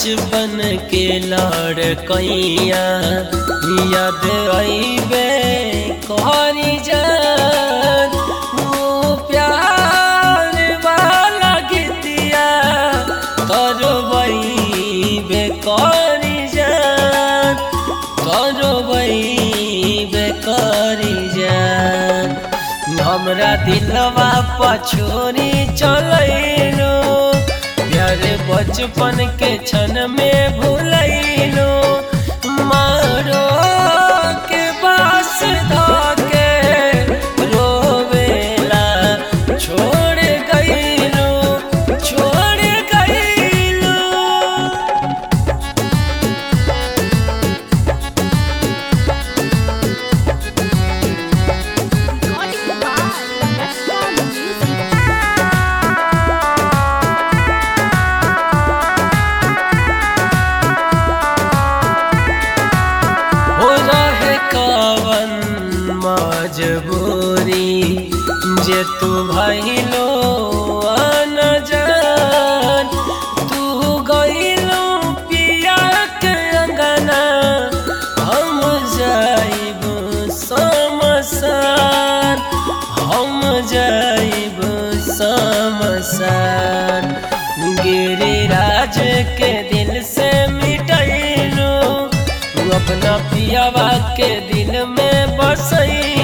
बचपन के लड़कैया याद आइबे करी जान वो प्यार वाला गीतिया करबैबे करी जान करबैबे करी जान। हमरा दिलवा पछोरी चलैलो प्यार बचपन के क्षण में भूलैलो मारो के पास धके रोवेला छोड़ गइलो छोड़ गइलो। कवन मजबूरी जे तू भइलो न जान तू गइलो पिया के अंगना हम जाइब शमशान हम जाइब शमशान। गिरिराज के दिल से मिटैलो अपना पियावा के दिल में बसई